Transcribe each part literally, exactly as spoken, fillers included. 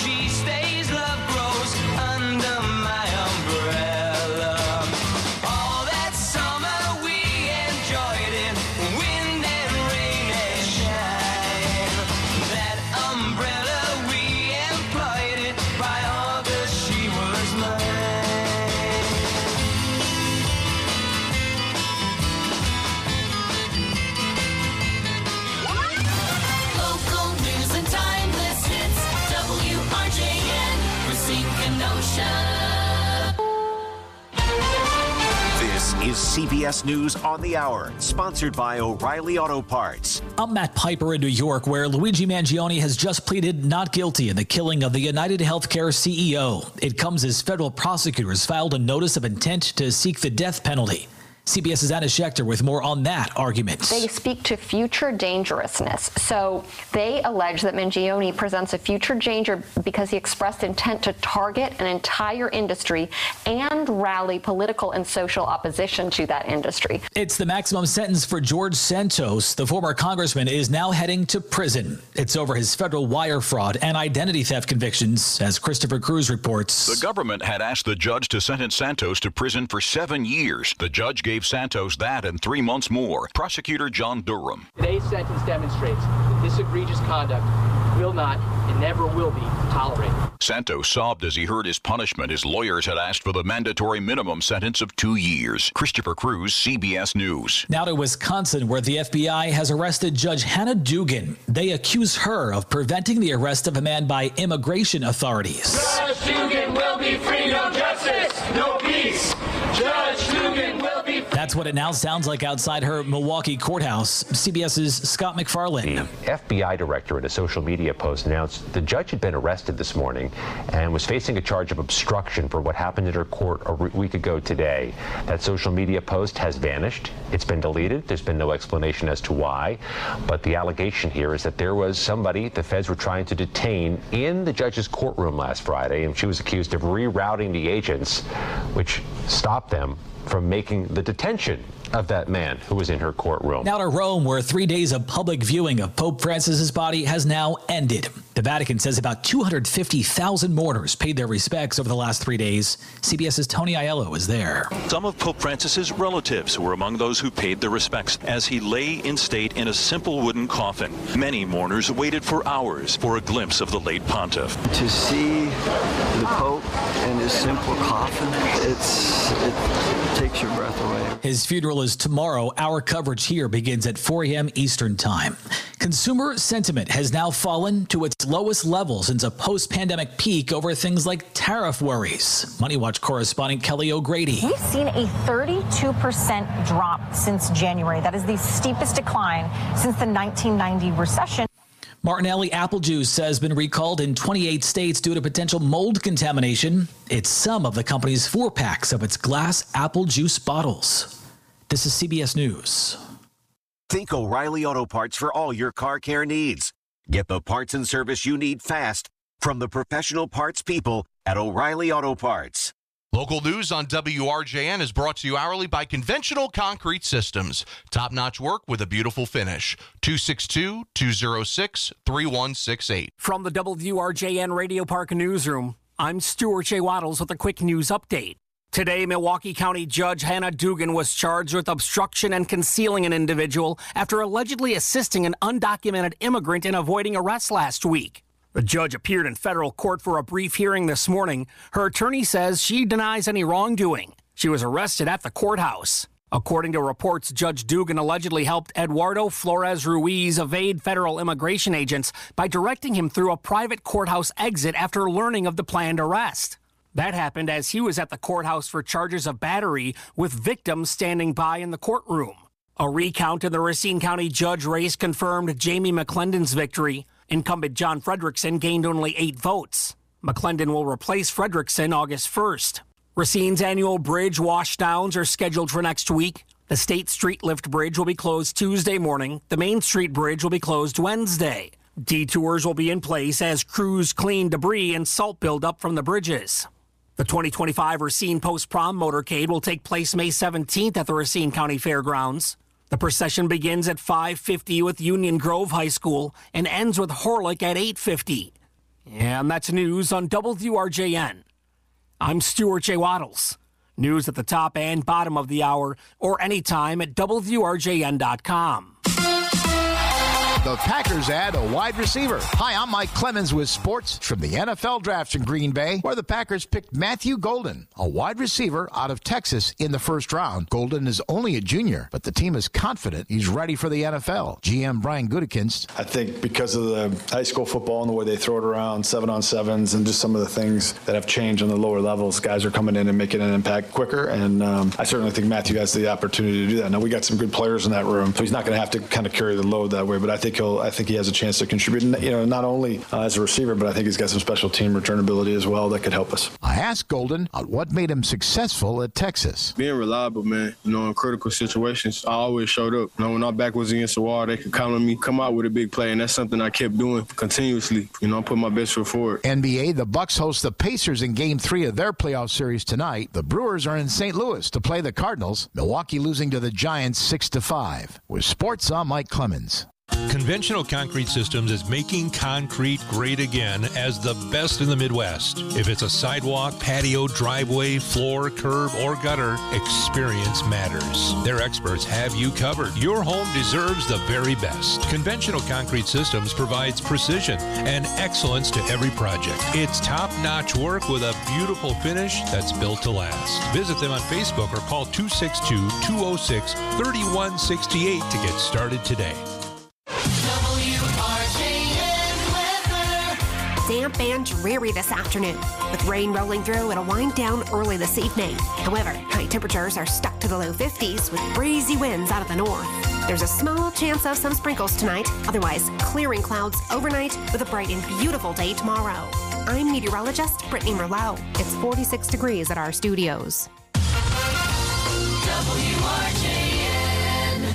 she stays, love grows under my umbrella. All that summer we enjoyed it, wind and rain and shine. That umbrella we employed it, by August she was mine. Local news and timeless hits. W R J N, Racine Kenosha. This is C B S News on the Hour, sponsored by O'Reilly Auto Parts. I'm Matt Piper in New York, where Luigi Mangione has just pleaded not guilty in the killing of the United Healthcare C E O. It comes as federal prosecutors filed a notice of intent to seek the death penalty. CBS's Anna Schechter with more on that argument. They speak to future dangerousness. So they allege that Mangione presents a future danger because he expressed intent to target an entire industry and rally political and social opposition to that industry. It's the maximum sentence for George Santos. The former congressman is now heading to prison. It's over his federal wire fraud and identity theft convictions, as Christopher Cruz reports. The government had asked the judge to sentence Santos to prison for seven years. The judge gave Santos that and three months more. Prosecutor John Durham. Today's sentence demonstrates that this egregious conduct will not and never will be tolerated. Santos sobbed as he heard his punishment. His lawyers had asked for the mandatory minimum sentence of two years. Christopher Cruz, C B S News. Now to Wisconsin, where the F B I has arrested Judge Hannah Dugan. They accuse her of preventing the arrest of a man by immigration authorities. Judge Dugan will be free, no justice, no peace. Judge Dugan will be free. That's what it now sounds like outside her Milwaukee courthouse. CBS's Scott McFarlane. The F B I director in a social media post announced the judge had been arrested this morning and was facing a charge of obstruction for what happened in her court a week ago today. That social media post has vanished. It's been deleted. There's been no explanation as to why. But the allegation here is that there was somebody the feds were trying to detain in the judge's courtroom last Friday, and she was accused of rerouting the agents, which stopped them from making the detention of that man who was in her courtroom. Now to Rome, where three days of public viewing of Pope Francis's body has now ended. The Vatican says about two hundred fifty thousand mourners paid their respects over the last three days. CBS's Tony Aiello is there. Some of Pope Francis's relatives were among those who paid their respects as he lay in state in a simple wooden coffin. Many mourners waited for hours for a glimpse of the late pontiff. To see the Pope in his simple coffin, it's it takes your breath away. His funeral is tomorrow. Our coverage here begins at four a.m. Eastern Time. Consumer sentiment has now fallen to its lowest level since a post-pandemic peak over things like tariff worries. Money Watch correspondent Kelly O'Grady. We've seen a thirty-two percent drop since January. That is the steepest decline since the nineteen ninety recession. Martinelli apple juice has been recalled in twenty-eight states due to potential mold contamination. It's some of the company's four packs of its glass apple juice bottles. This is C B S News. Think O'Reilly Auto Parts for all your car care needs. Get the parts and service you need fast from the professional parts people at O'Reilly Auto Parts. Local news on W R J N is brought to you hourly by Conventional Concrete Systems. Top-notch work with a beautiful finish. two six two, two oh six, three one six eight. From the W R J N Radio Park Newsroom, I'm Stuart J. Waddles with a quick news update. Today, Milwaukee County Judge Hannah Dugan was charged with obstruction and concealing an individual after allegedly assisting an undocumented immigrant in avoiding arrest last week. The judge appeared in federal court for a brief hearing this morning. Her attorney says she denies any wrongdoing. She was arrested at the courthouse. According to reports, Judge Dugan allegedly helped Eduardo Flores Ruiz evade federal immigration agents by directing him through a private courthouse exit after learning of the planned arrest. That happened as he was at the courthouse for charges of battery, with victims standing by in the courtroom. A recount in the Racine County judge race confirmed Jamie McClendon's victory. Incumbent John Frederickson gained only eight votes. McClendon will replace Frederickson August first. Racine's annual bridge washdowns are scheduled for next week. The State Street Lift Bridge will be closed Tuesday morning. The Main Street Bridge will be closed Wednesday. Detours will be in place as crews clean debris and salt buildup from the bridges. The twenty twenty-five Racine Post-Prom Motorcade will take place May seventeenth at the Racine County Fairgrounds. The procession begins at five fifty with Union Grove High School and ends with Horlick at eight fifty. And that's news on W R J N. I'm Stuart J. Waddles. News at the top and bottom of the hour or anytime at W R J N dot com. The Packers add a wide receiver. Hi, I'm Mike Clemens with sports from the N F L draft in Green Bay, where the Packers picked Matthew Golden, a wide receiver out of Texas, in the first round. Golden is only a junior, but the team is confident he's ready for the N F L. G M Brian Gutekunst. I think because of the high school football and the way they throw it around, seven on sevens, and just some of the things that have changed on the lower levels, guys are coming in and making an impact quicker. And um, I certainly think Matthew has the opportunity to do that. Now, we got some good players in that room, so he's not going to have to kind of carry the load that way, but I think he'll, I think he has a chance to contribute, you know, not only uh, as a receiver, but I think he's got some special team return ability as well that could help us. I asked Golden on what made him successful at Texas. Being reliable, man. You know, in critical situations, I always showed up. You know, when our back was against the wall, they could count on me, come out with a big play, and that's something I kept doing continuously. You know, I put my best foot forward. N B A, the Bucks host the Pacers in Game three of their playoff series tonight. The Brewers are in Saint Louis to play the Cardinals. Milwaukee losing to the Giants six to five. With sports, I'm Mike Clemens. Conventional Concrete Systems is making concrete great again as the best in the Midwest. If it's a sidewalk, patio, driveway, floor, curb, or gutter, experience matters. Their experts have you covered. Your home deserves the very best. Conventional Concrete Systems provides precision and excellence to every project. It's top-notch work with a beautiful finish that's built to last. Visit them on Facebook or call two six two, two oh six, three one six eight to get started today. Damp and dreary this afternoon, with rain rolling through. It'll wind down early this evening. However, high temperatures are stuck to the low fifties with breezy winds out of the north. There's a small chance of some sprinkles tonight, otherwise clearing clouds overnight with a bright and beautiful day tomorrow. I'm meteorologist Brittany Merlot. It's forty-six degrees at our studios. W R J N.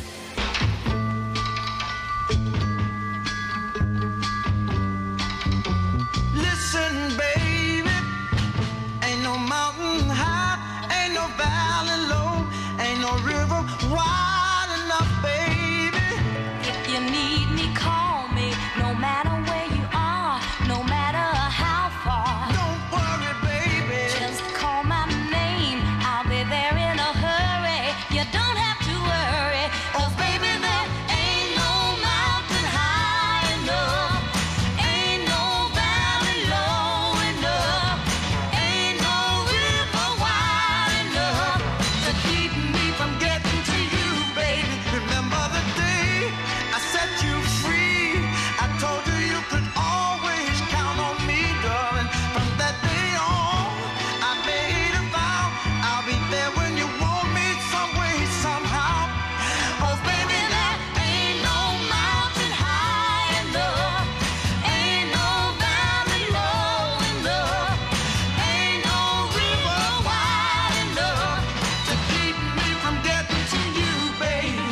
Listen, baby, ain't no mountain high, ain't no valley low, ain't no river wide enough, baby. If you need me, call me, no matter where you are, no matter how far. Don't worry, baby. Just call my name, I'll be there in a hurry. You don't have to worry, 'cause baby, there ain't no mountain high enough, ain't no valley low enough, ain't no river wide enough to keep me from getting to you, baby. Remember the day I set you free? I told you you could always count on me, darling. From that day on, I made a vow I'll be there when you want me, some way, somehow. Oh, baby, there ain't no mountain high enough, ain't no valley low enough, ain't no river wide enough to keep me from getting to you, baby.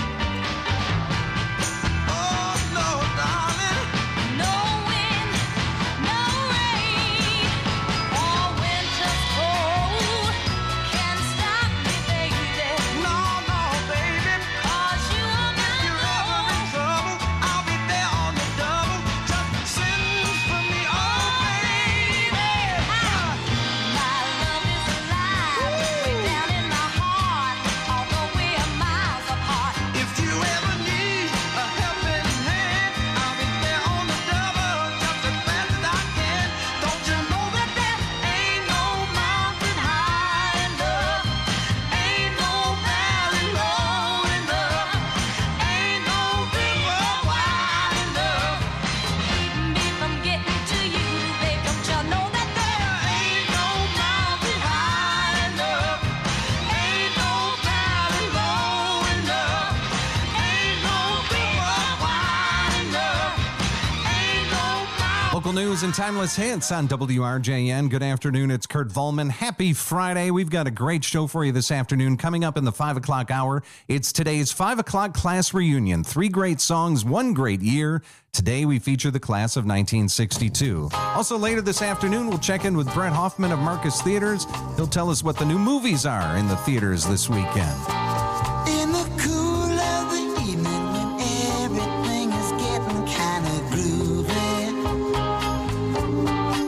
Oh, no, darling. No wind, no rain, or winter's cold can stop me, baby. No, no, baby. 'Cause you are my If you're ever in trouble, I'll be there on the double. Just send for me, oh, baby. My love is alive, way down in my heart, although we are miles apart. If you ever need a helping hand, I'll be there on the double, just as fast as I can. Don't you know that there ain't no mountain high enough, ain't no valley low enough, ain't no river wide enough Keep me from getting to you, babe. Don't you know that there ain't no mountain high enough, ain't no valley low enough, ain't no river wide enough, ain't no mountain. Local news and timeless hits on W R J N. Good afternoon. It's Kurt Volman. Happy Friday. We've got a great show for you this afternoon. Coming up in the five o'clock hour, it's today's five o'clock class reunion. Three great songs, one great year. Today we feature the class of nineteen sixty-two. Also later this afternoon, we'll check in with Brett Hoffman of Marcus Theaters. He'll tell us what the new movies are in the theaters this weekend. In the cool of the evening when everything is getting kind of groovy,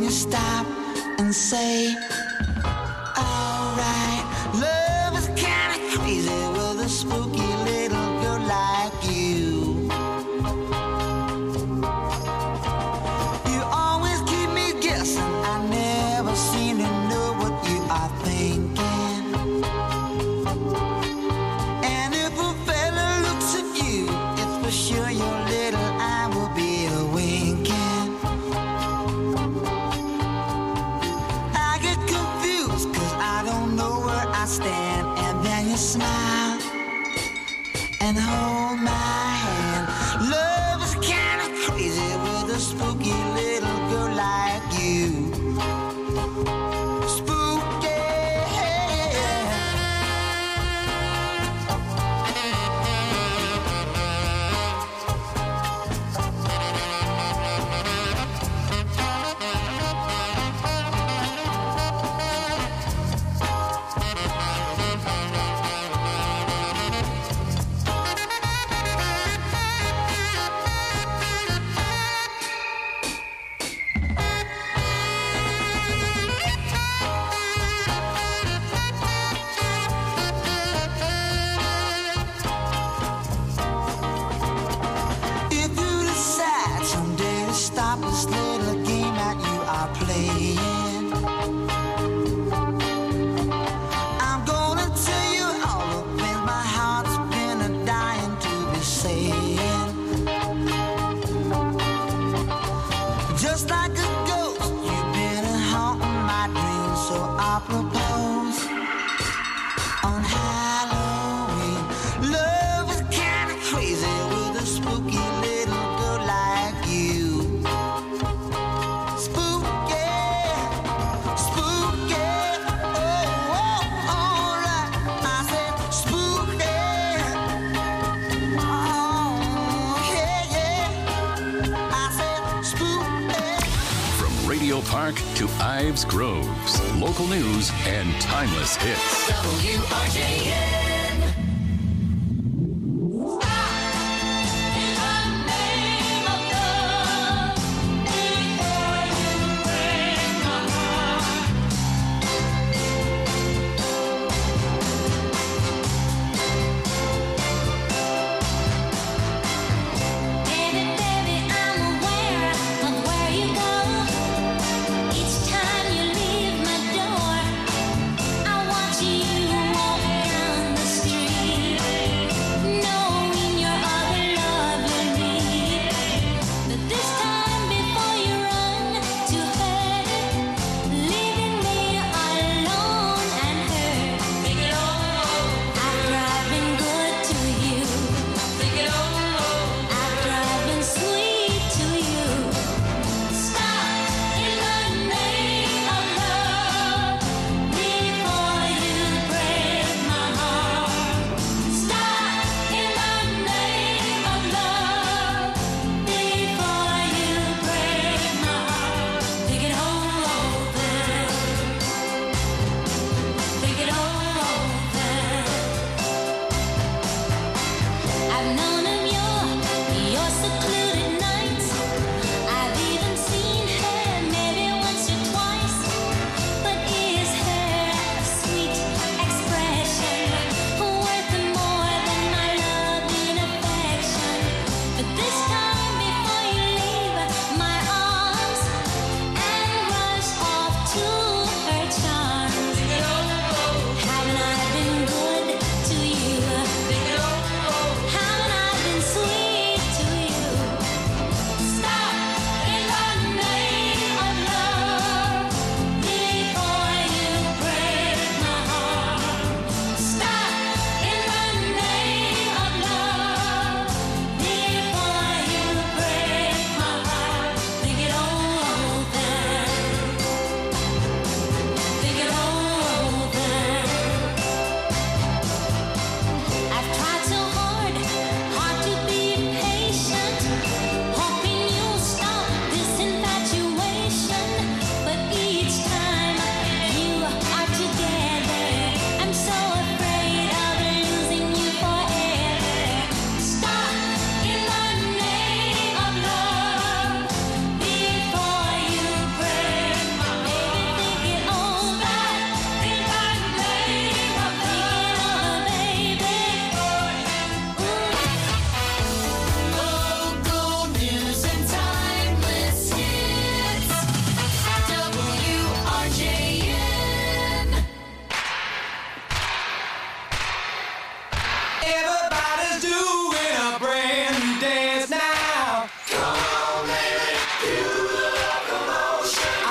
stop and say, alright, love is kinda crazy with a spooky little girl like you. You always keep me guessing, I never seem to know what you are thinking. And if a fella looks at you, it's for sure your little eye will be a winking. I get confused cause I don't know where I stand. And then you smile and hold my hand. Love is kinda crazy with a spooky little girl like you. If you decide someday to stop this little game that you are playing, I'm gonna tell you all the things my heart's been a dying to be saying. Just like a ghost, you've been haunting my dreams, so I propose on Halloween. Love is kinda crazy with a spooky little girl like you. Spooky, spooky, oh, oh, alright. I said spooky, oh, yeah, yeah. I said spooky. From Radio Park to Ives Groves, local news and timeless hits. W R J N. Baby, baby, I'm aware of where you go. Each time you leave my door, I watch you walk down the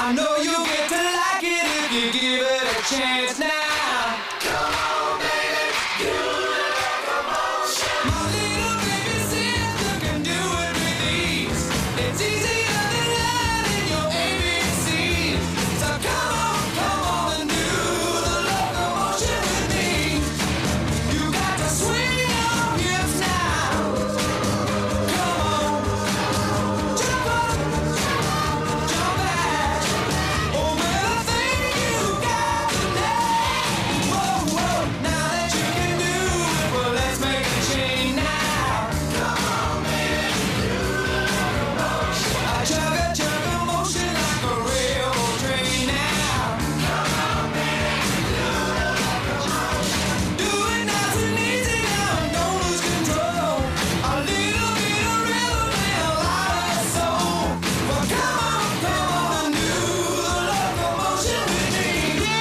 I know you'll get to like it if you give it a chance now. Come on, baby, do the locomotion. My little baby sister can do it with ease. It's easier than learning your A B Cs. So come on, come on and do the locomotion with me. You got to swing your hips now. Come on, jump up, jump back. Oh, well, I think you got the knack. Whoa, whoa, now that you can do it, well, let's make a change now. Come on, baby, do the locomotion. I chug a chug a motion like a railroad train now. Come on, baby, do the locomotion. Do it nice and easy now, don't lose control. A little bit of rhythm and a lot of soul. Well, come on, come on and do the locomotion with me.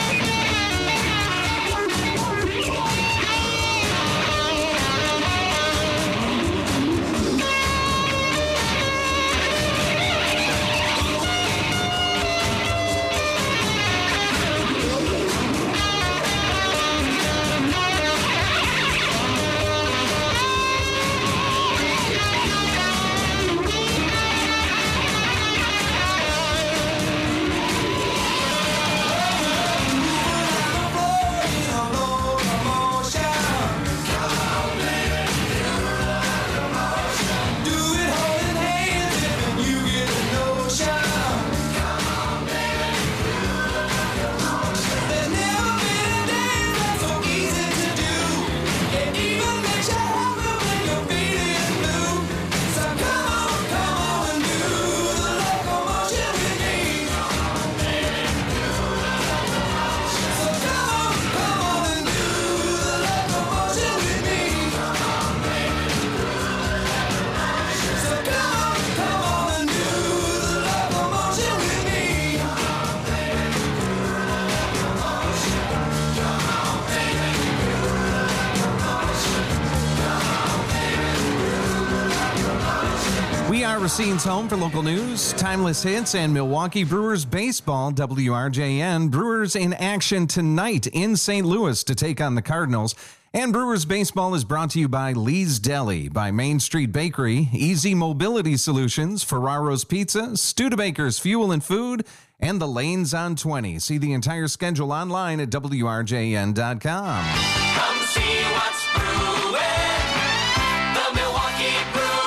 We are Racine's home for local news, timeless hits, and Milwaukee Brewers baseball. W R J N. Brewers in action tonight in Saint Louis to take on the Cardinals. And Brewers baseball is brought to you by Lee's Deli, by Main Street Bakery, Easy Mobility Solutions, Ferraro's Pizza, Studebaker's Fuel and Food, and the Lanes on twenty. See the entire schedule online at W R J N dot com. Come see what's brewing. The Milwaukee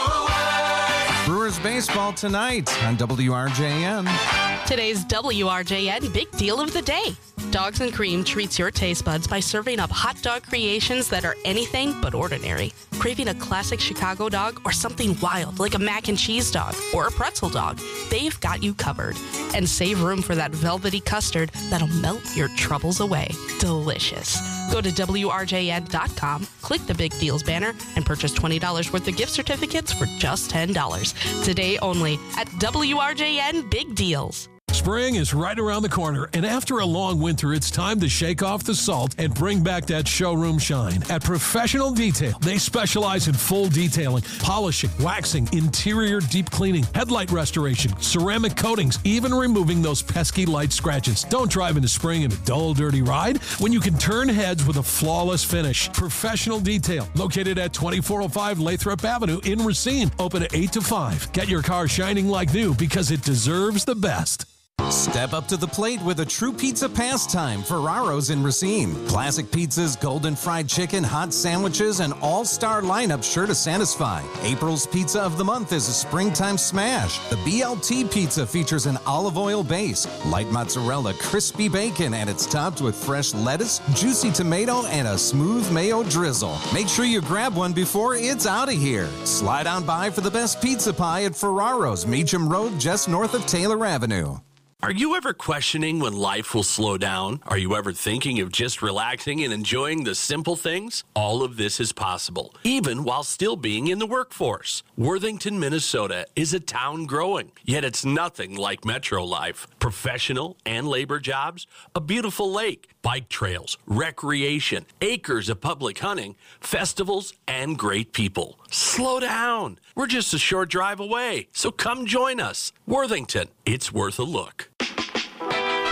Brewers. Brewers baseball tonight on W R J N. Today's W R J N Big Deal of the Day. Dogs and Cream treats your taste buds by serving up hot dog creations that are anything but ordinary. Craving a classic Chicago dog or something wild like a mac and cheese dog or a pretzel dog, they've got you covered. And save room for that velvety custard that'll melt your troubles away. Delicious. Go to W R J N dot com, click the Big Deals banner, and purchase twenty dollars worth of gift certificates for just ten dollars. Today only at W R J N Big Deals. Spring is right around the corner, and after a long winter, it's time to shake off the salt and bring back that showroom shine. At Professional Detail, they specialize in full detailing, polishing, waxing, interior deep cleaning, headlight restoration, ceramic coatings, even removing those pesky light scratches. Don't drive into spring in a dull, dirty ride when you can turn heads with a flawless finish. Professional Detail, located at twenty-four oh five Lathrop Avenue in Racine, open at eight to five. Get your car shining like new because it deserves the best. Step up to the plate with a true pizza pastime, Ferraro's in Racine. Classic pizzas, golden fried chicken, hot sandwiches, and all-star lineup sure to satisfy. April's pizza of the month is a springtime smash. The B L T pizza features an olive oil base, light mozzarella, crispy bacon, and it's topped with fresh lettuce, juicy tomato, and a smooth mayo drizzle. Make sure you grab one before it's out of here. Slide on by for the best pizza pie at Ferraro's, Meacham Road, just north of Taylor Avenue. Are you ever questioning when life will slow down? Are you ever thinking of just relaxing and enjoying the simple things? All of this is possible, even while still being in the workforce. Worthington, Minnesota is a town growing, yet it's nothing like metro life. Professional and labor jobs, a beautiful lake, bike trails, recreation, acres of public hunting, festivals, and great people. Slow down. We're just a short drive away, so come join us. Worthington, it's worth a look.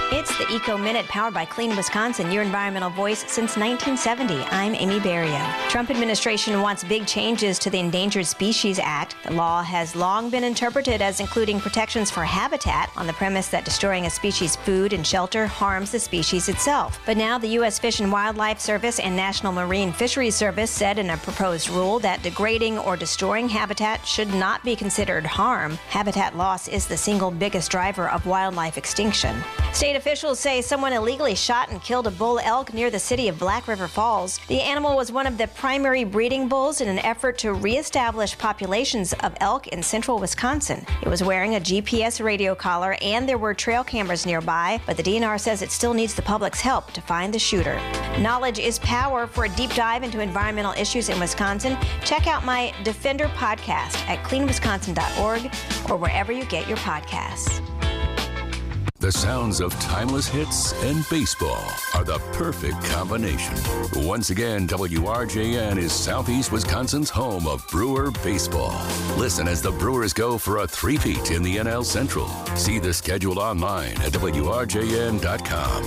It's the Eco Minute powered by Clean Wisconsin, your environmental voice since nineteen seventy. I'm Amy Berrio. Trump administration wants big changes to the Endangered Species Act. The law has long been interpreted as including protections for habitat on the premise that destroying a species' food and shelter harms the species itself. But now the U S Fish and Wildlife Service and National Marine Fisheries Service said in a proposed rule that degrading or destroying habitat should not be considered harm. Habitat loss is the single biggest driver of wildlife extinction. State officials say someone illegally shot and killed a bull elk near the city of Black River Falls. The animal was one of the primary breeding bulls in an effort to reestablish populations of elk in central Wisconsin. It was wearing a G P S radio collar and there were trail cameras nearby, but the D N R says it still needs the public's help to find the shooter. Knowledge is power. For a deep dive into environmental issues in Wisconsin, check out my Defender podcast at clean wisconsin dot org or wherever you get your podcasts. The sounds of timeless hits and baseball are the perfect combination. Once again, W R J N is Southeast Wisconsin's home of Brewer baseball. Listen as the Brewers go for a three-peat in the N L Central. See the schedule online at W R J N dot com.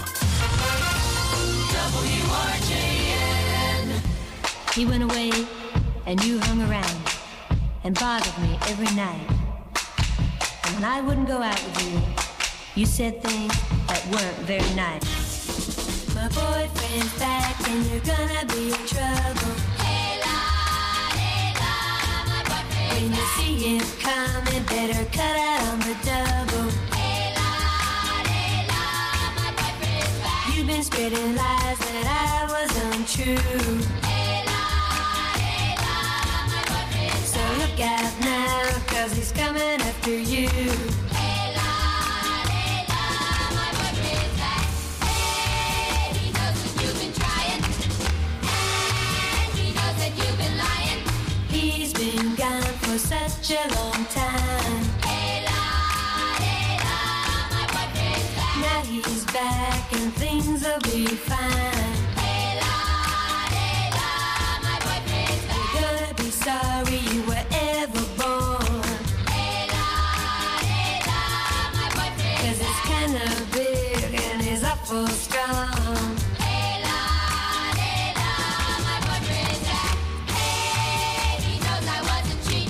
W R J N. He went away and you hung around and bothered me every night. And when I wouldn't go out with you, you said things that weren't very nice. My boyfriend's back and you're gonna be in trouble. Hey la, hey la, my boyfriend's when you see him coming, better cut out on the double. Hey la, hey la, my boyfriend's back. You've been spreading lies that I was untrue. Hey la, hey la, my boyfriend's back. So look out now, cause he's coming after you. For such a long time. Hey la, hey la, my boyfriend's back. Now he's back and things will be fine. Hey la, hey la, my boyfriend's back. You're gonna be sorry you were ever born. Hey la, hey la, my boyfriend's back. 'Cause it's kinda big and he's awful strong. Hey la, hey la, my boyfriend's back. Hey, he knows I wasn't cheating.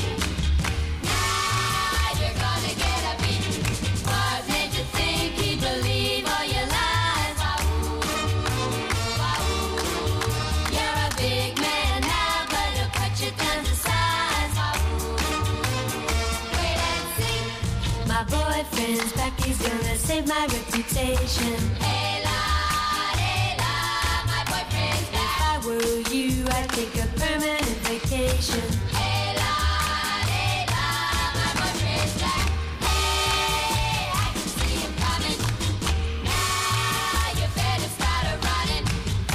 Boyfriend's back, he's gonna save my reputation. Hey la, hey la, my boyfriend's back. If I were you, I'd take a permanent vacation. Hey la, hey la, my boyfriend's back. Hey, I can see him coming. Now you better start a running.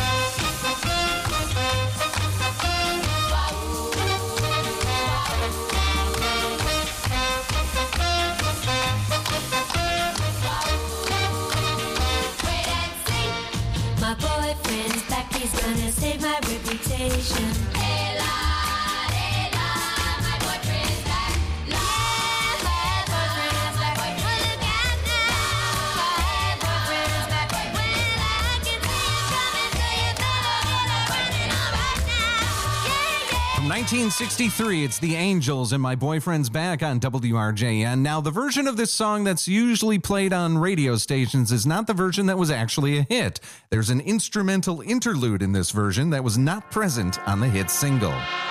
My boyfriend's back, he's gonna save my reputation. Hey la, hey la, my boyfriend's back. La, my boyfriend's back. Well, look out now. My boyfriend's back. Well, I can see him coming, so you better get a running on right now. Yeah, yeah. From nineteen sixty-three, it's The Angels and My Boyfriend's Back on W R J N. Now, the version of this song that's usually played on radio stations is not the version that was actually a hit. There's an instrumental interlude in this version that was not present on the hit single.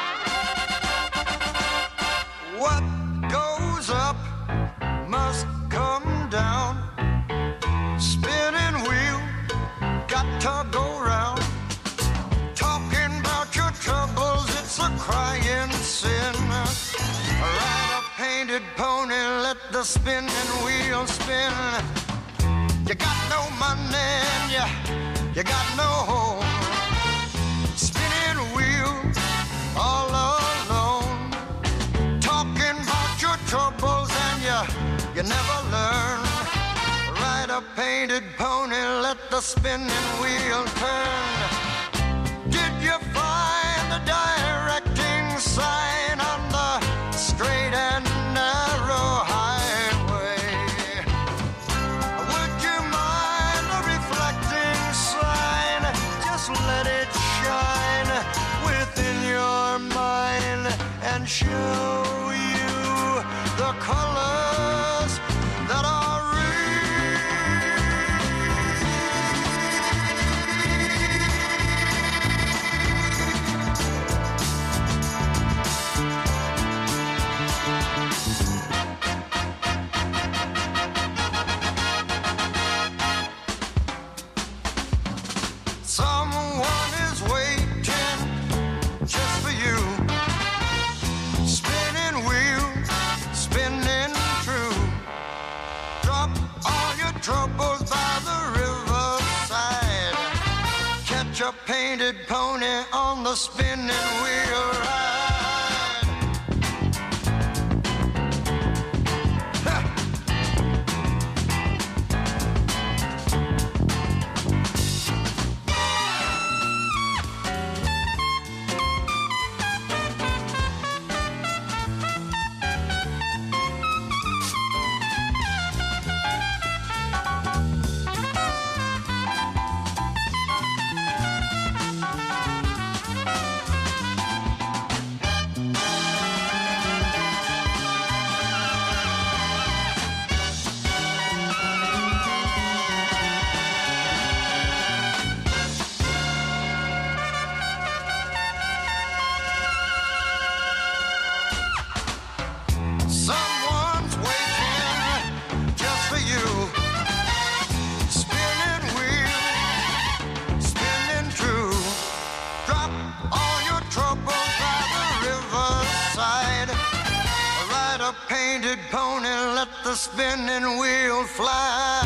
What goes up must come down. Spinning wheel, got to go round. Talking about your troubles, it's a crying sin. Ride a painted pony, let the spinning wheel spin. You got no money and you, you got no home. Spinning wheel, all alone. Talking about your troubles and you, you never learn. Ride a painted pony, let the spinning wheel turn. Did you find the directing sign on the straight and narrow highway? Would you mind and show you the colors that are real. Someone is waiting just for you. Spinning wheel, spinning true. Drop all your troubles by the riverside. Catch a painted pony on the spinning wheel ride. Someone's waiting just for you. Spinning wheel, spinning true. Drop all your troubles by the riverside. Ride a painted pony, let the spinning wheel fly.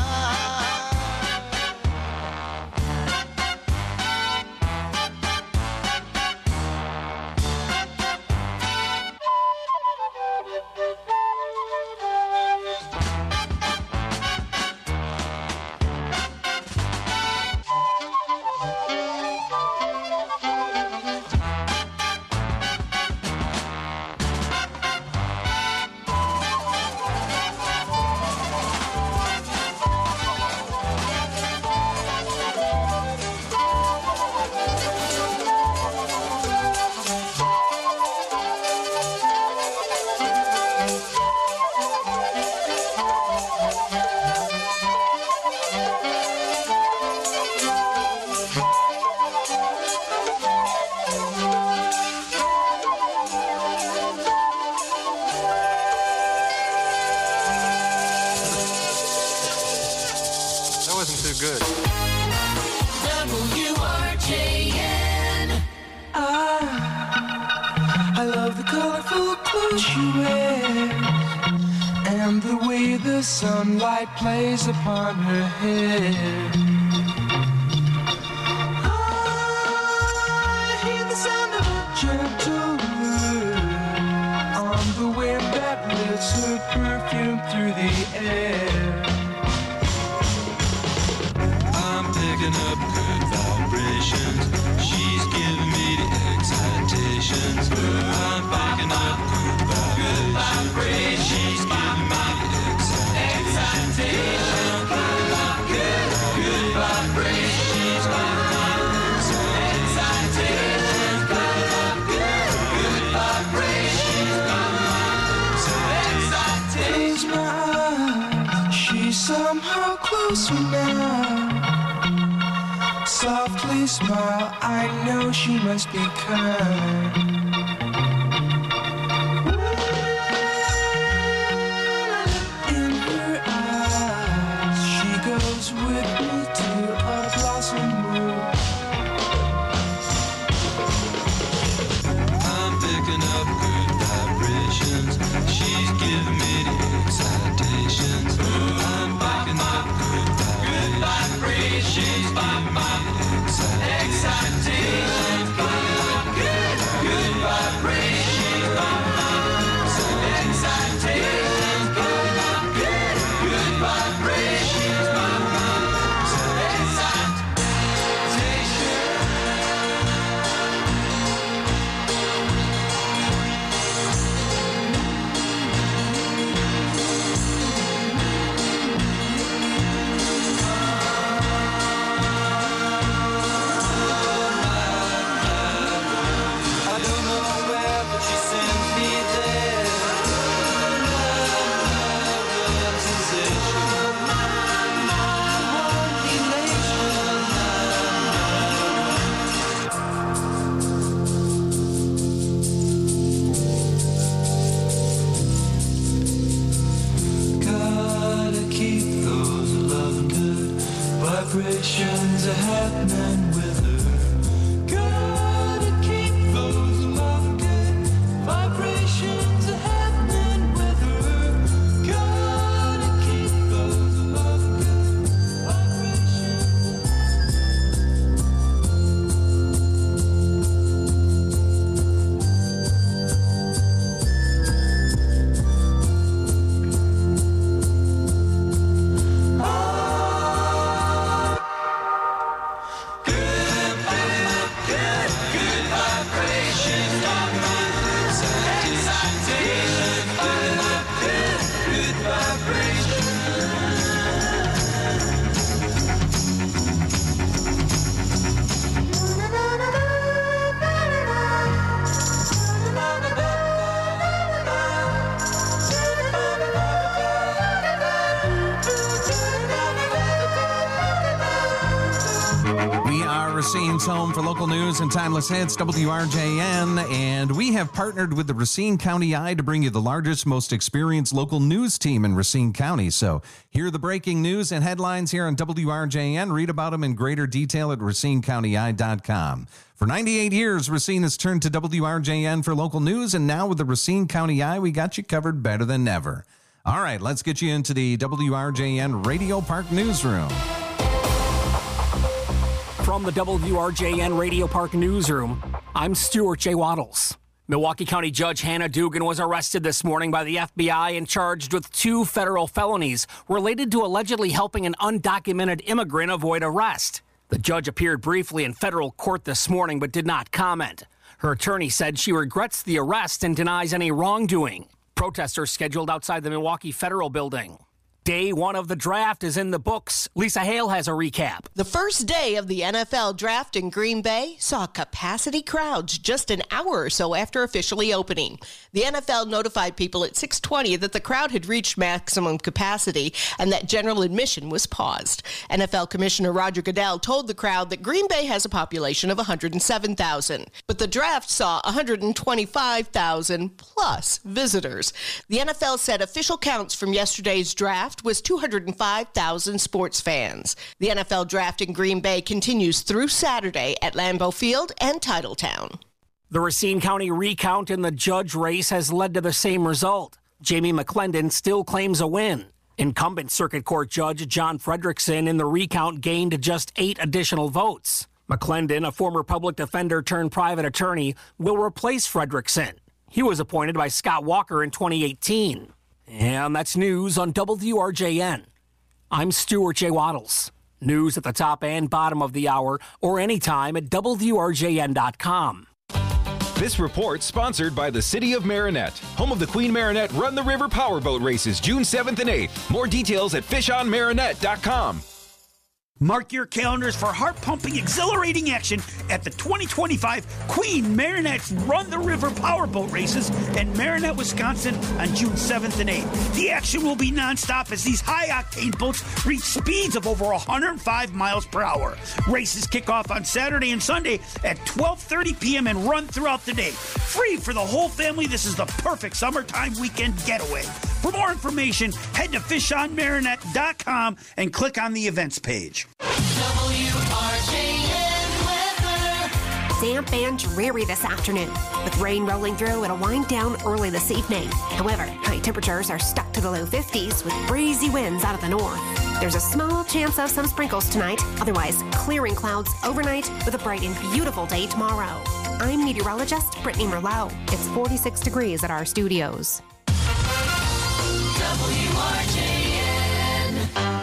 That wasn't too good. W R J N. Ah, I love the colorful clothes she wears and the way the sunlight plays upon her hair. I hear the sound of a gentle word on the wind that lifts her perfume through the air. I'm picking up good vibrations. She's giving me the excitations. I'm picking up good vibrations. She's giving me the excitations. Good, good vibrations. She's giving me the excitations. Good, good vibrations. Close my eyes. She's somehow closer now. Softly smile, I know she must be kind. In her eyes, she goes with me to a blossom room. I'm picking up good vibrations. She's giving me the excitations. I'm picking up good vibrations. She's giving me excitation, good, good vibration, excitation, good, good vibration, excitation, good, good vibration, excitation, Vibrations are happening with her. Gotta keep those love good. Vibrations are happening with her. Gotta keep those love good. Vibrations. Racine's home for local news and timeless hits, W R J N, and we have partnered with the Racine County Eye to bring you the largest, most experienced local news team in Racine County. So hear the breaking news and headlines here on W R J N. Read about them in greater detail at racine county eye dot com. For ninety-eight years, Racine has turned to W R J N for local news, and now with the Racine County Eye, we got you covered better than ever. All right, let's get you into the W R J N Radio Park Newsroom. From the W R J N Radio Park Newsroom, I'm Stuart J. Waddles. Milwaukee County Judge Hannah Dugan was arrested this morning by the F B I and charged with two federal felonies related to allegedly helping an undocumented immigrant avoid arrest. The judge appeared briefly in federal court this morning but did not comment. Her attorney said she regrets the arrest and denies any wrongdoing. Protesters scheduled outside the Milwaukee Federal Building. Day one of the draft is in the books. Lisa Hale has a recap. The first day of the N F L draft in Green Bay saw capacity crowds just an hour or so after officially opening. The N F L notified people at six twenty that the crowd had reached maximum capacity and that general admission was paused. N F L Commissioner Roger Goodell told the crowd that Green Bay has a population of one hundred seven thousand, but the draft saw one hundred twenty-five thousand plus visitors. The N F L said official counts from yesterday's draft was two hundred five thousand sports fans. The N F L draft in Green Bay continues through Saturday at Lambeau Field and Titletown. The Racine County recount in the judge race has led to the same result. Jamie McClendon still claims a win. Incumbent Circuit Court Judge John Fredrickson in the recount gained just eight additional votes. McClendon, a former public defender turned private attorney, will replace Fredrickson. He was appointed by Scott Walker in twenty eighteen. And that's news on W R J N. I'm Stuart J. Waddles. News at the top and bottom of the hour or anytime at W R J N dot com. This report sponsored by the City of Marinette, home of the Queen Marinette Run the River Powerboat Races June seventh and eighth. More details at fish on marinette dot com. Mark your calendars for heart-pumping, exhilarating action at the twenty twenty-five Queen Marinette's Run the River Powerboat Races in Marinette, Wisconsin on June seventh and eighth. The action will be nonstop as these high-octane boats reach speeds of over one hundred five miles per hour. Races kick off on Saturday and Sunday at twelve thirty p.m. and run throughout the day. Free for the whole family, this is the perfect summertime weekend getaway. For more information, head to fish on marinette dot com and click on the events page. W R J N weather. Damp and dreary this afternoon, with rain rolling through. It'll wind down early this evening. However, high temperatures are stuck to the low fifties with breezy winds out of the north. There's a small chance of some sprinkles tonight. Otherwise, clearing clouds overnight with a bright and beautiful day tomorrow. I'm meteorologist Brittany Merlot. It's forty-six degrees at our studios. W R J N.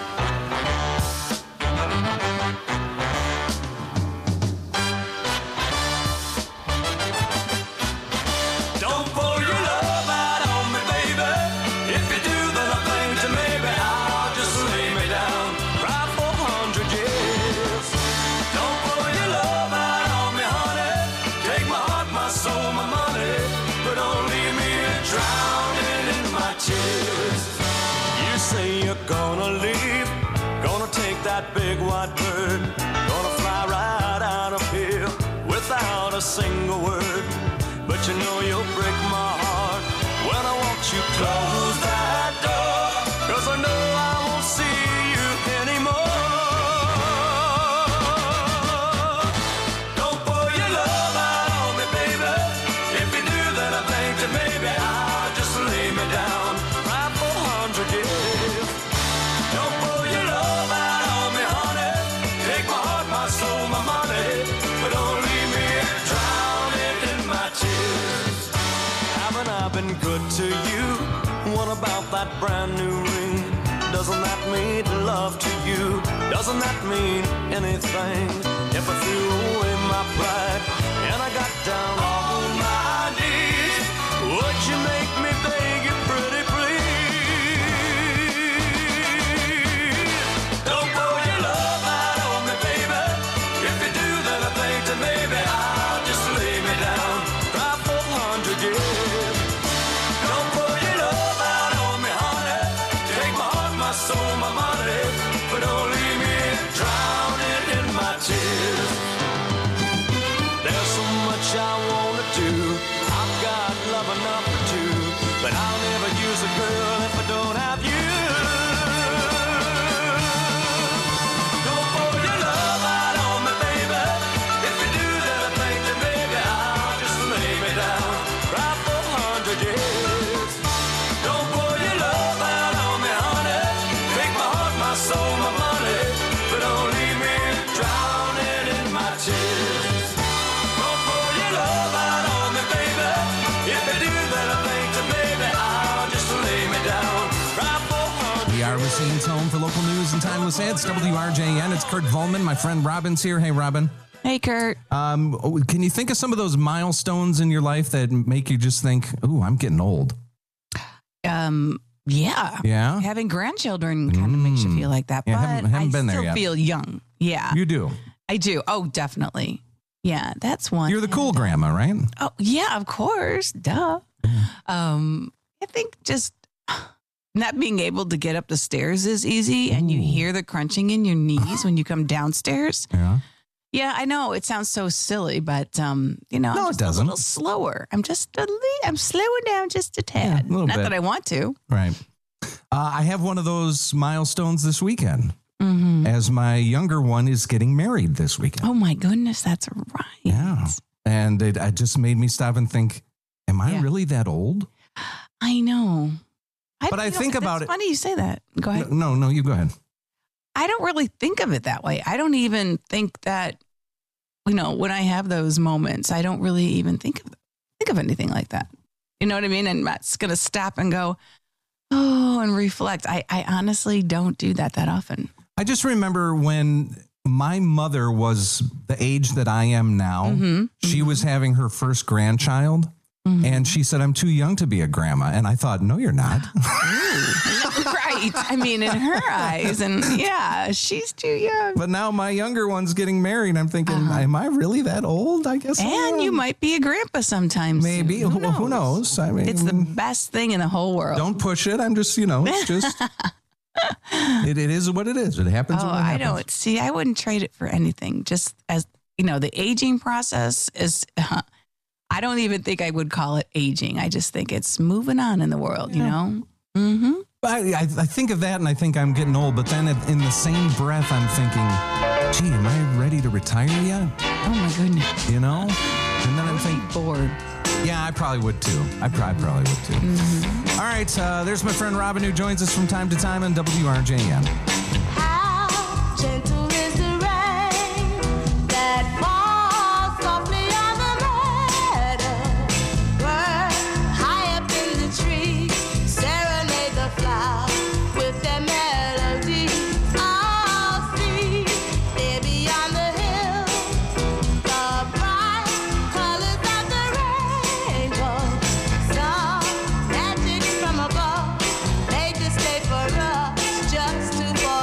Don't pour your love out on me, baby. If you do, then I think to maybe I'll just lay me down, cry for a hundred years. Don't pour your love out on me, honey. Take my heart, my soul, my money, but don't leave me drowning in my tears. You say you're gonna leave, gonna take that big white bird, gonna fly right out of here without a single word. But you know you'll break my heart when I watch you close that door, 'cause I know I won't see you anymore. to you. What about that brand new ring? Doesn't that mean love to you? Doesn't that mean anything? If I threw away my pride and I got down on my knees, would you make me beg you pretty please? Don't pour your love out on me, baby. If you do, then I think that maybe I'll just lay me down, cry for a hundred years. Don't pour your love out on me, honey. Take my heart, my soul, my money, but don't leave me drowning in my tears. There's so much I wanna do. I've got love enough for two, but I'll never use a girl if I don't have you. Don't pour your love out on me, baby. If you do, then I think that maybe I'll just lay me down, cry for a hundred years. Don't pour your love out on me, honey. Take my heart, my soul, my money, but don't leave me drowning in my tears. Don't pour your love out on me, baby. If you do, then I think that maybe I'll just lay me down, cry for a hundred. We are Racine's home for local news and timeless hits. W R J N. It's Kurt Volman. My friend Robin's here. Hey, Robin. Hey, Kurt. Um, oh, can you think of some of those milestones in your life that make you just think, "Ooh, I'm getting old"? Um, yeah. Yeah? Having grandchildren kind of makes you feel like that, Yeah, but haven't- haven't I been there still yet. feel young. Yeah. You do. I do. Oh, definitely. Yeah, that's one. You're the cool grandma, right? Oh, yeah, of course. Duh. Um, I think just not being able to get up the stairs is easy, and you hear the crunching in your knees when you come downstairs. Yeah. Yeah, I know it sounds so silly, but um, you know, No, I'm it just doesn't. a little slower. I'm just a li- I'm slowing down just a tad. a little not bit. that I want to. Right. Uh, I have one of those milestones this weekend, Mm-hmm. as my younger one is getting married this weekend. Oh my goodness, that's right. Yeah. And it, it just made me stop and think, am I Yeah. really that old? I know. But I you know, think that's about it- Funny you say that. Go ahead. No, no, you go ahead. I don't really think of it that way. I don't even think that, you know, when I have those moments, I don't really even think of think of anything like that. You know what I mean? And Matt's gonna stop and go, oh, and reflect. I, I honestly don't do that that often. I just remember when my mother was the age that I am now, Mm-hmm. she was having her first grandchild. And she said, I'm too young to be a grandma. And I thought, no, you're not. Right. I mean, in her eyes. And yeah, she's too young. But now my younger one's getting married. I'm thinking, am I really that old? I guess I And am. you might be a grandpa sometime. Maybe. soon. Who Who, who knows? I mean, It's the best thing in the whole world. don't push it. I'm just, you know, it's just, it, it is what it is. It happens. Oh, when it I happens. don't see. I wouldn't trade it for anything. Just as you know, the aging process is. Uh, I don't even think I would call it aging. I just think it's moving on in the world. You know. Mm-hmm. I, I, I think of that and I think I'm getting old. But then in the same breath, I'm thinking, gee, am I ready to retire yet? Oh my goodness. You know. And then I'm thinking, bored. Yeah, I probably would too. I probably, probably would too. Mm-hmm. All right, uh, there's my friend Robin, who joins us from time to time on W R J N. How gentle is the rain that falls softly on the meadow? Birds high up in the tree serenade the flowers with their melody. I'll see there beyond the hill the bright colors of the rainbow. Some magic from above made this day for us just to fall.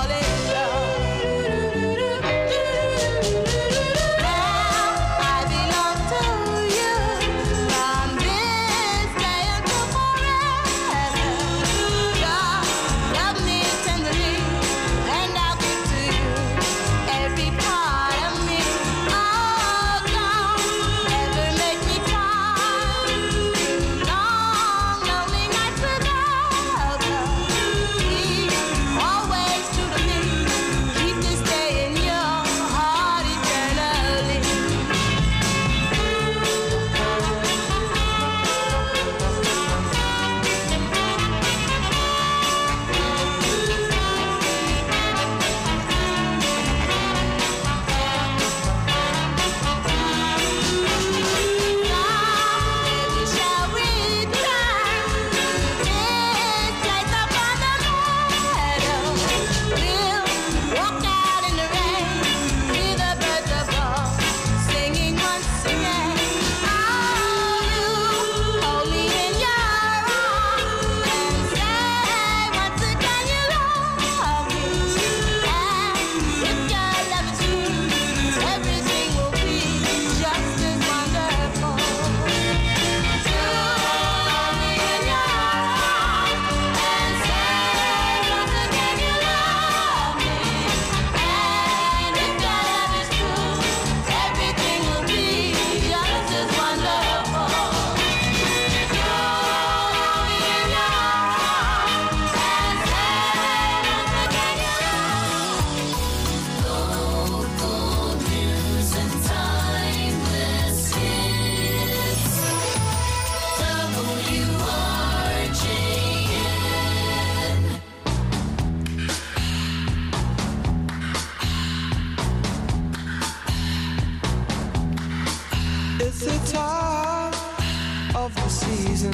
time of the season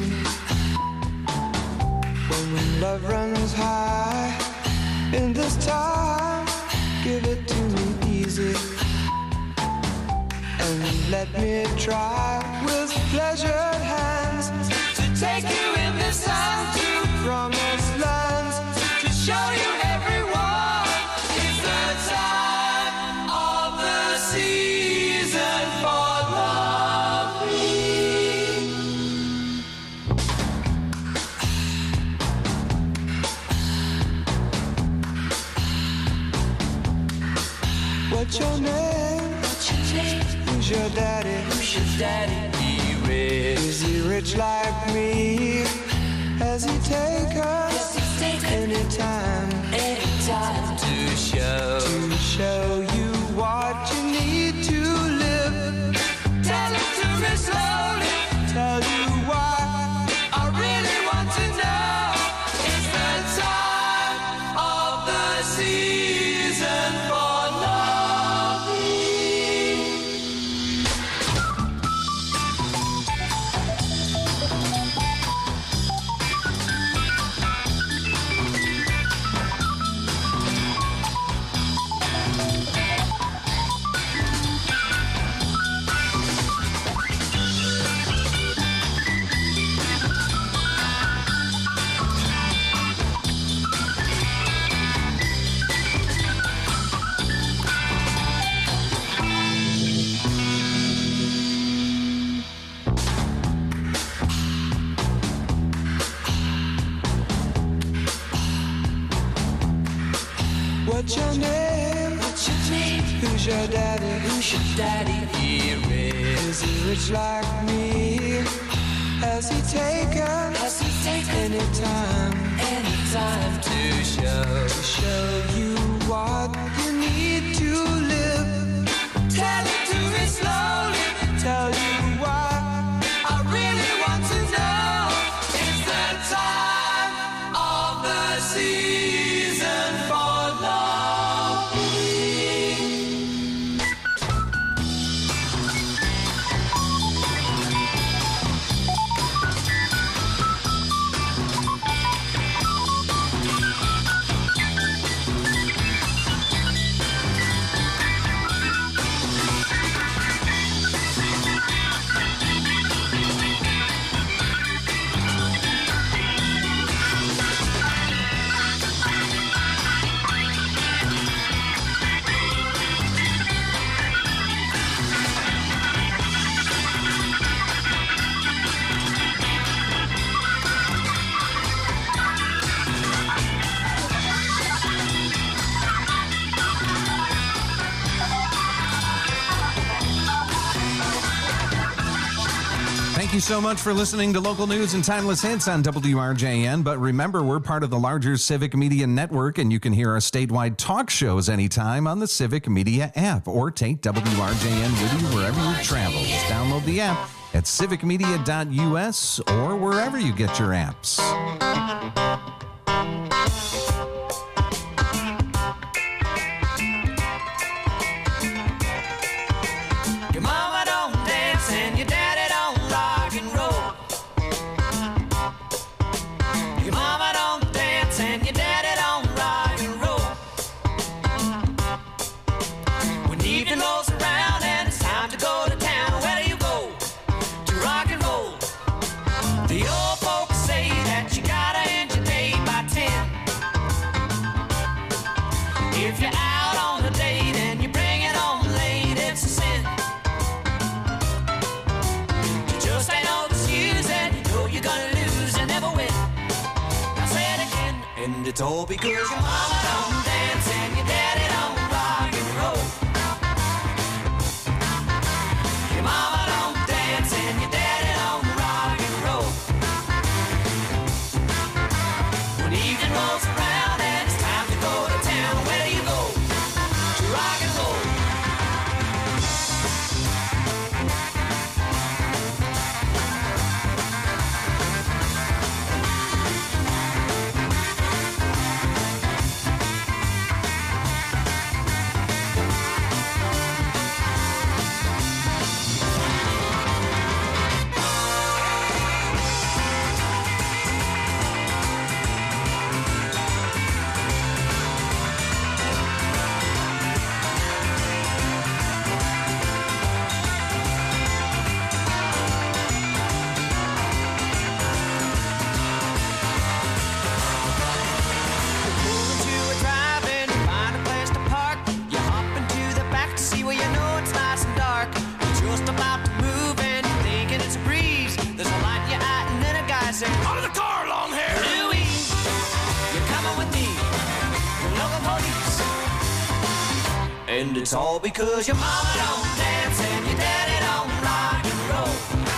when love runs high. In this time, give it to me easy and let me try with pleasured hands to take you in this time to promised lands, to show you everyone it's the time of the season for loving. What's your name? What's your name? Who's your daddy? Who's your daddy? He rich. Is he rich like me? Has he take us anytime? Anytime to show to show you what you need to live. Tell it to me slowly. Tell you why I really want to know. It's the time of the season for loving. What's your name? What's your name? Who's your daddy? Who's your daddy? He rich. Is he rich like me? Has he taken? Has he taken anytime? Anytime to show to show you what you need to live. Tell it to me slowly. Tell you why I really want to know. It's the time of the season for loving. Thank you so much for listening to Local News and Timeless Hits on W R J N. But remember, we're part of the larger Civic Media Network, and you can hear our statewide talk shows anytime on the Civic Media app, or take W R J N with you wherever you travel. Just download the app at civic media dot U S or wherever you get your apps. Your mama don't dance and your daddy don't rock and roll. Your mama don't dance and your daddy don't rock and roll. When evening rolls around and it's time to go to town, where do you go to rock and roll? The old folks say that you gotta end your day by ten. If you're out on a date and you bring it home late, it's a sin. You just ain't no excuse and you know you're gonna lose and never win. I say it again, and it's all because your mama don't dance and your daddy don't rock and roll. Your mama don't dance and your daddy don't rock and roll. When evening rolls around and it's time to go to town, where do you go to rock and roll? And it's all because your mama don't dance and your daddy don't rock and roll.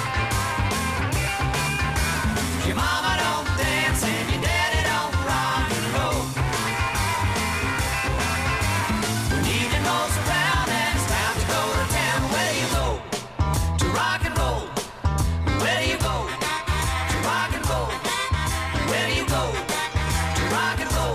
Your mama don't dance and your daddy don't rock and roll. When evening rolls around and it's time to go to town, where do you go to rock and roll? Where do you go to rock and roll? Where do you go to rock and roll?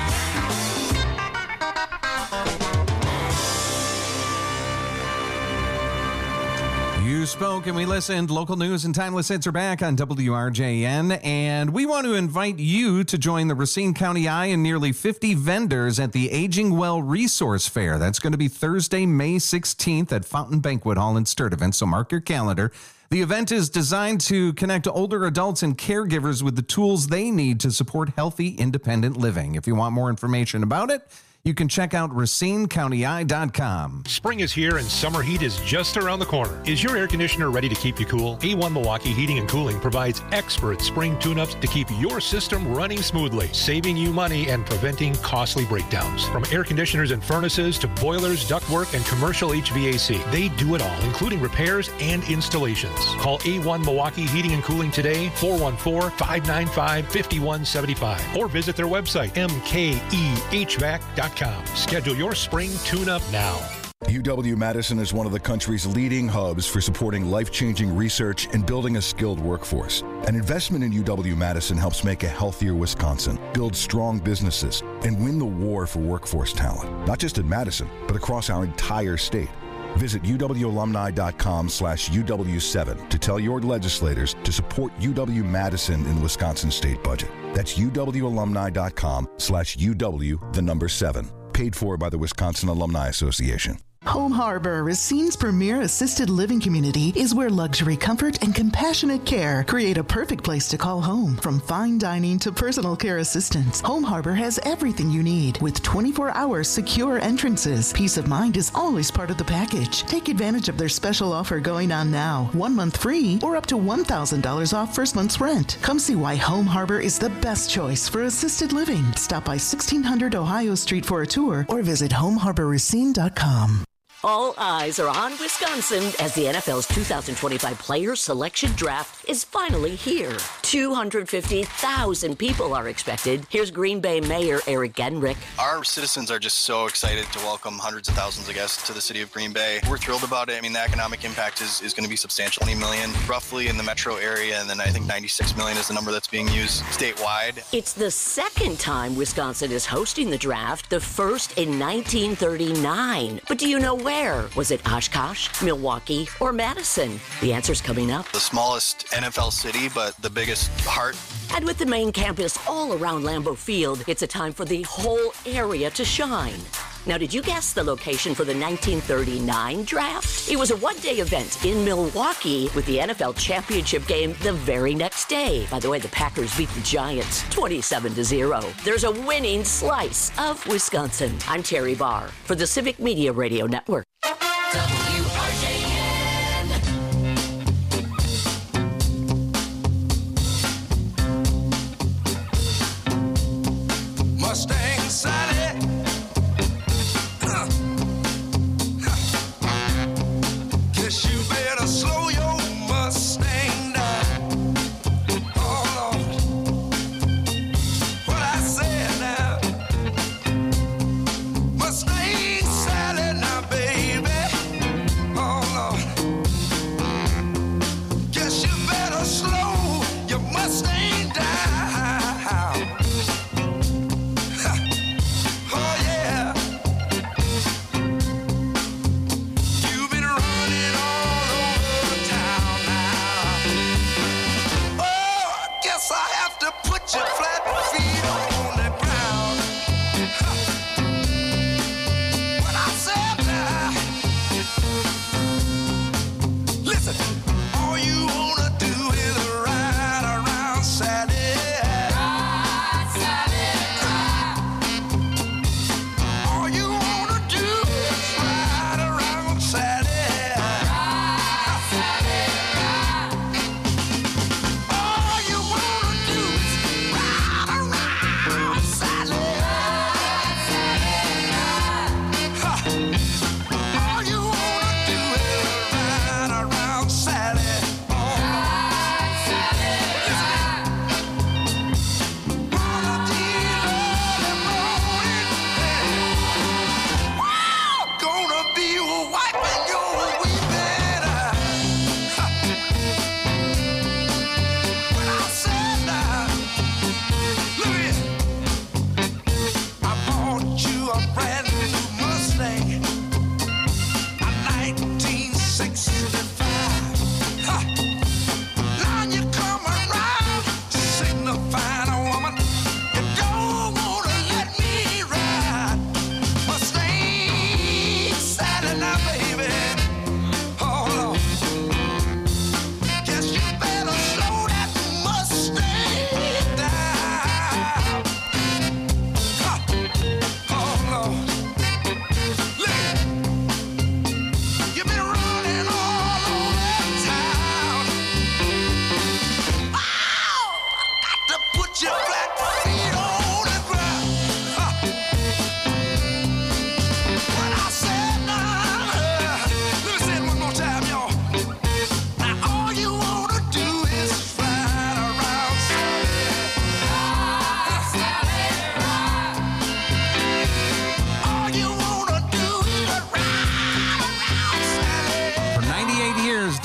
You spoke and we listened. Local news and timeless hits are back on W R J N. And we want to invite you to join the Racine County Eye and nearly fifty vendors at the Aging Well Resource Fair. That's going to be Thursday, May sixteenth at Fountain Banquet Hall in Sturtevant. So mark your calendar. The event is designed to connect older adults and caregivers with the tools they need to support healthy, independent living. If you want more information about it, you can check out Racine County Eye dot com. Spring is here and summer heat is just around the corner. Is your air conditioner ready to keep you cool? A one Milwaukee Heating and Cooling provides expert spring tune-ups to keep your system running smoothly, saving you money and preventing costly breakdowns. From air conditioners and furnaces to boilers, ductwork, and commercial H V A C, they do it all, including repairs and installations. Call A one Milwaukee Heating and Cooling today, four one four, five nine five, five one seven five, or visit their website, M K E H V A C dot com. Schedule your spring tune-up now. U W-Madison is one of the country's leading hubs for supporting life-changing research and building a skilled workforce. An investment in U W-Madison helps make a healthier Wisconsin, build strong businesses, and win the war for workforce talent, not just in Madison, but across our entire state. Visit U W alumni dot com slash U W seven to tell your legislators to support U W-Madison in the Wisconsin state budget. That's U W alumni dot com slash U W, the number seven. Paid for by the Wisconsin Alumni Association. Home Harbor, Racine's premier assisted living community, is where luxury, comfort, and compassionate care create a perfect place to call home. From fine dining to personal care assistance, Home Harbor has everything you need with twenty-four hour secure entrances. Peace of mind is always part of the package. Take advantage of their special offer going on now. One month free or up to one thousand dollars off first month's rent. Come see why Home Harbor is the best choice for assisted living. Stop by sixteen hundred Ohio Street for a tour or visit home harbor racine dot com. All eyes are on Wisconsin as the N F L's two thousand twenty-five Player Selection Draft is finally here. two hundred fifty thousand people are expected. Here's Green Bay Mayor Eric Genrich. Our citizens are just so excited to welcome hundreds of thousands of guests to the city of Green Bay. We're thrilled about it. I mean, the economic impact is, is going to be substantial. twenty million roughly in the metro area, and then I think ninety-six million is the number that's being used statewide. It's the second time Wisconsin is hosting the draft, the first in nineteen thirty-nine. But do you know where? Was it Oshkosh, Milwaukee, or Madison? The answer's coming up. The smallest N F L city, but the biggest heart. And with the main campus all around Lambeau Field, it's a time for the whole area to shine. Now, did you guess the location for the nineteen thirty-nine draft? It was a one-day event in Milwaukee with the N F L championship game the very next day. By the way, the Packers beat the Giants twenty-seven to zero. There's a winning slice of Wisconsin. I'm Terry Barr for the Civic Media Radio Network. W R J N. Mustang Sally. Guess you better slow your Mustang down. Oh, Lord. What I said now. Mustang Sally now, baby.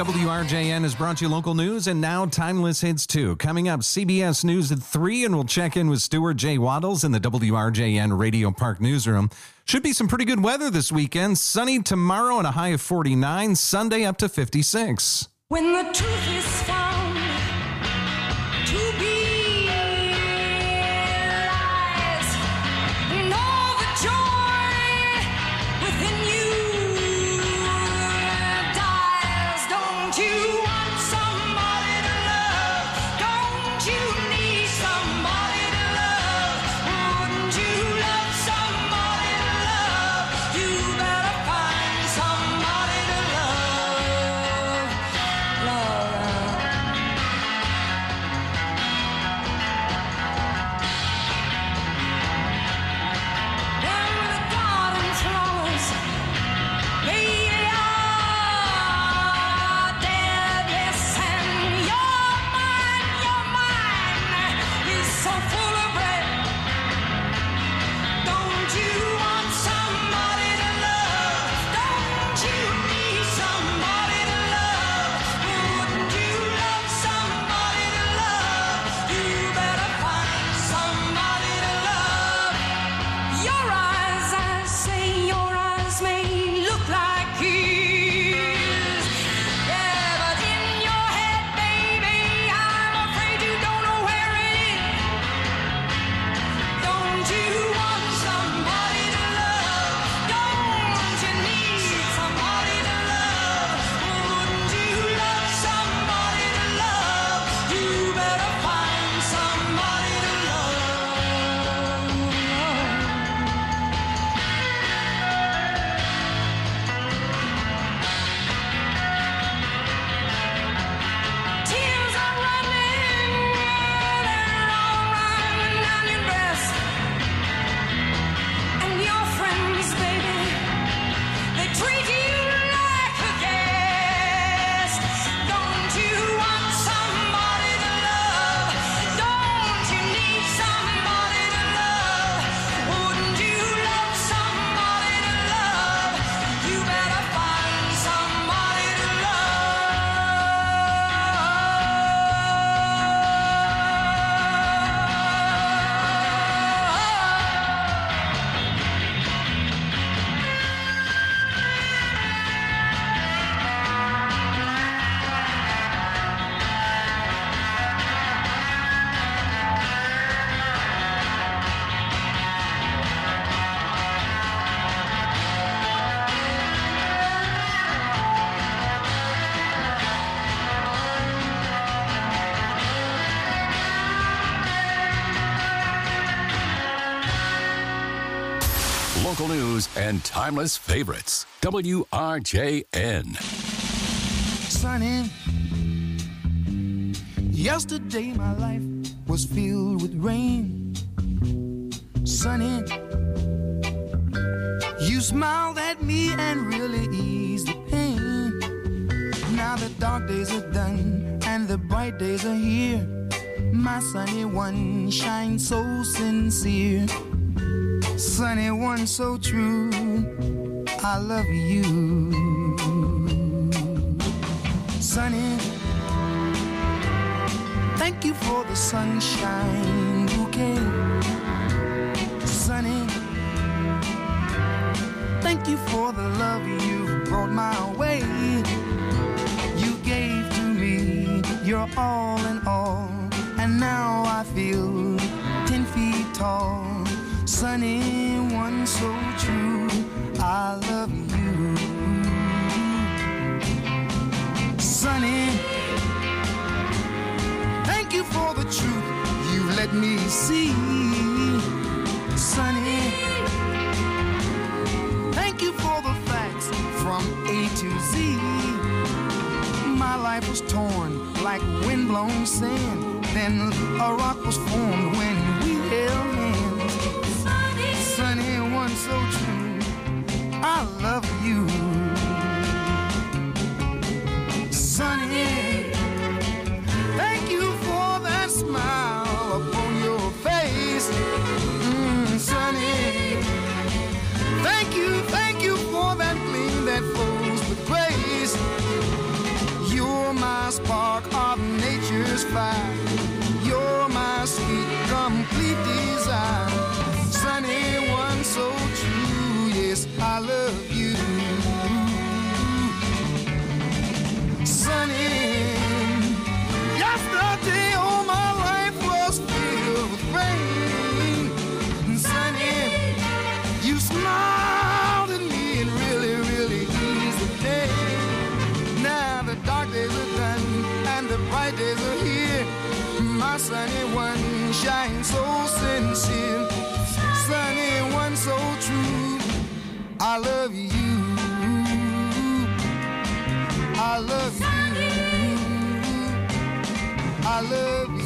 W R J N has brought you local news and now Timeless Hits two. Coming up, C B S News at three, and we'll check in with Stuart J. Waddles in the W R J N Radio Park newsroom. Should be some pretty good weather this weekend. Sunny tomorrow and a high of forty-nine. Sunday up to fifty-six. When the truth is found to be lies, and all the joy within you dies. Don't you want somebody to love? Don't you need somebody to love? Wouldn't you love somebody to love? You better find somebody to love. Local news and timeless favorites. W R J N. Sunny. Yesterday my life was filled with rain. Sunny. You smiled at me and really eased the pain. Now the dark days are done and the bright days are here. My sunny one shines so sincere. Sunny one so true, I love you. Sunny, thank you for the sunshine bouquet. Sunny, thank you for the love you brought my way. You gave to me your all in all, and now I feel ten feet tall. Sunny one so true, I love you. Sunny, thank you for the truth you let me see. Sunny, thank you for the facts from A to Z. My life was torn like windblown sand, then a rock was formed when we held hands. Sunny one so true, I love you. Sunny, thank you for that smile upon your face. Mm, Sunny, thank you, thank you for that gleam that flows with grace. You fire. You're my sweet, complete desire. Sunny one, so true. Yes, I love you. Sunny, yesterday all my life was filled with rain. And sunny, you smiled at me and really, really eased the pain. Now the dark days are done and the bright days are here. My sunny one shines so sincere. Sunny one so true. I love you. I love you. I love you.